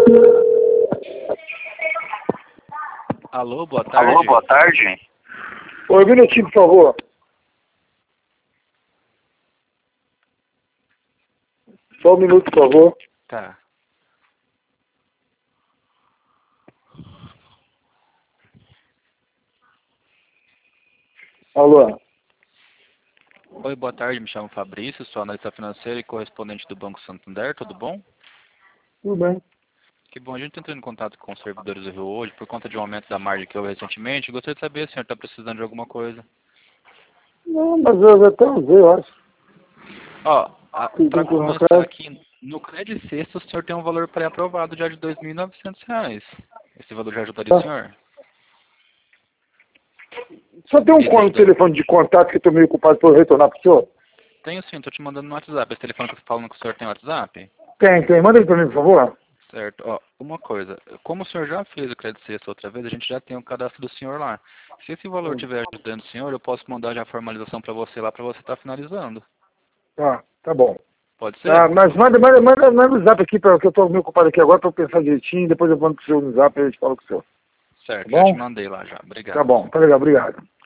Alô, boa tarde. Alô, boa tarde. Oi, um minutinho, por favor. Só um minuto, por favor. Tá. Alô. Oi, boa tarde, me chamo Fabrício, sou analista financeiro e correspondente do Banco Santander, tudo bom? Tudo bem. Que bom, a gente entrou em contato com os servidores do Rio hoje por conta de um aumento da margem que houve recentemente. Gostaria de saber se o senhor está precisando de alguma coisa. Não, mas eu até usei, eu acho. Ó, Tudo para bem com o começar Rafael? aqui, no Credit Sexta o senhor tem um valor pré-aprovado já de R$ 2.900. Esse valor já ajudaria o Tá. senhor? Só tem um Esse ajudaria. telefone de contato que eu estou meio ocupado para eu retornar para o senhor? Tenho sim, estou te mandando no WhatsApp. Esse telefone que eu tô falando que o senhor tem WhatsApp? Tem. Manda aí para mim, por favor. Certo. Ó, uma coisa, como o senhor já fez o Credit Sexta outra vez, a gente já tem o cadastro do senhor lá. Se esse valor estiver ajudando o senhor, eu posso mandar já a formalização para você lá, para você estar finalizando. Tá bom. Pode ser? Tá, mas manda no zap aqui, porque eu estou meio ocupado aqui agora para eu pensar direitinho, depois eu mando pro senhor no zap e a gente fala com o senhor. Certo, Tá já te bom? mandei lá já. Obrigado. Tá bom, tá legal, obrigado.